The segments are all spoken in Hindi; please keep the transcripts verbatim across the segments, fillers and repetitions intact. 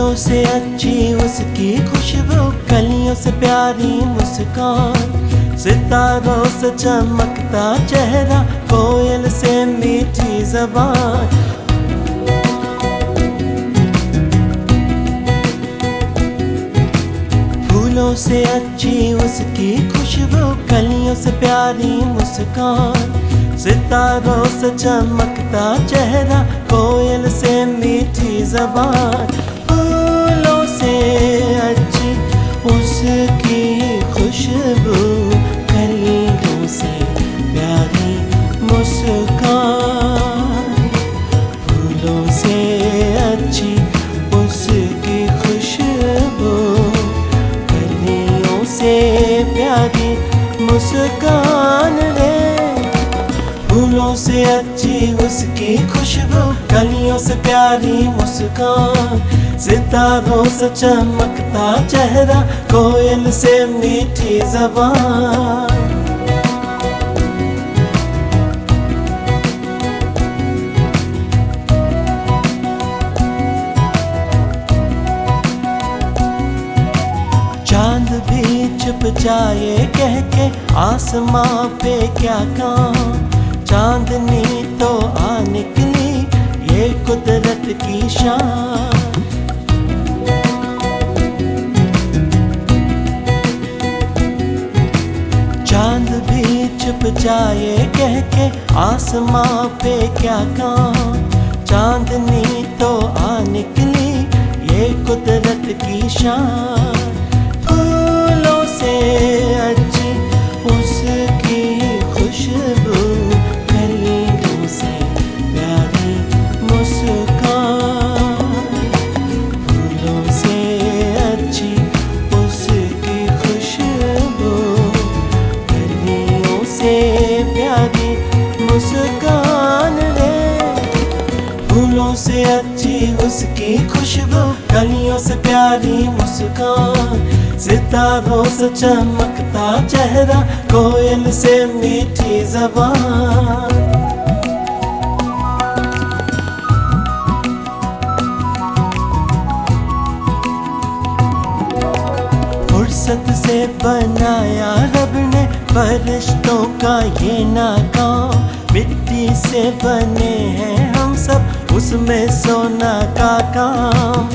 फूलों से अच्छी उसकी खुशबू, कलियों से प्यारी मुस्कान, सितारों से चमकता चेहरा, कोयल से मीठी ज़बान। फूलों से अच्छी उसकी खुशबू, कलियों से प्यारी मुस्कान, सितारों से चमकता चेहरा, कोयल से मीठी ज़बान। फूलों से अच्छी उसकी खुशबू, कलियों से प्यारी मुस्कान, फूलों से अच्छी उसकी खुशबू, कलियों से प्यारी मुस्कान रे। फूलों से अच्छी उसकी खुशबू, कलियों से प्यारी मुस्कान, सितारों से चमकता चेहरा, कोयल से मीठी ज़बान। चांद भी छुप जाए कह के आसमां पे क्या काम, चांदनी तो आ निकली ये कुदरत की शान। चांद भी छुप जाए कह के आसमां पे क्या काम, चांदनी तो आ निकली ये कुदरत की शान। फूलों से अच्छी उसकी खुशबू, कलियों से प्यारी मुस्कान, फूलों से अच्छी उसकी खुशबू, कलियों से प्यारी मुस्कान रे। फूलों से अच्छी उसकी खुशबू, कलियों से प्यारी मुस्कान, सितारों से चमकता चेहरा, कोयल से मीठी ज़बान। फुर्सत से बनाया रब ने फरिश्तों का ये नाकाम, मिट्टी से बने हैं हम सब, उसमें सोना का काम।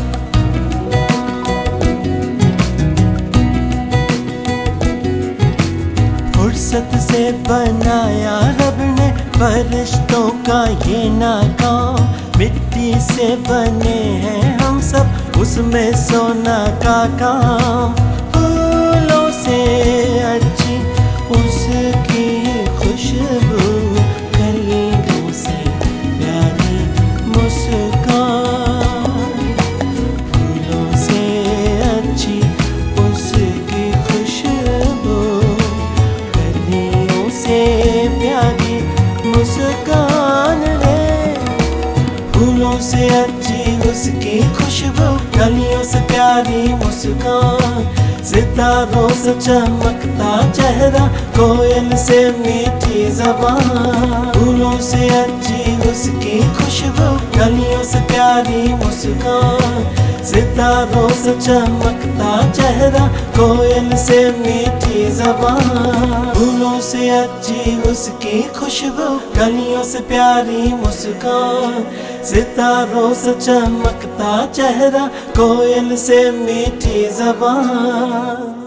फुर्सत से बनाया रब ने फरिश्तों का ये नाकाम, मिट्टी से बने हैं हम सब, उसमें सोना का काम। फूलों से अच्छी उसकी खुशबू, कलियों से प्यारी मुस्कान, फूलों से अच्छी उसकी खुशबू, कलियों से प्यारी मुस्कान रे। फूलों से अच्छी उसकी खुशबू, कलियों से प्यारी मुस्कान, सितारों से चमकता चेहरा, कोयल से मीठी ज़बान। फूलों से अच्छी उसकी खुशबू, कलियों से प्यारी मुस्कान, सितारों से चमकता चेहरा, कोयल से मीठी ज़बान। फूलों से अच्छी उसकी खुशबू, कलियों से प्यारी मुस्कान, सितारों से चमकता चेहरा, कोयल से मीठी ज़बान।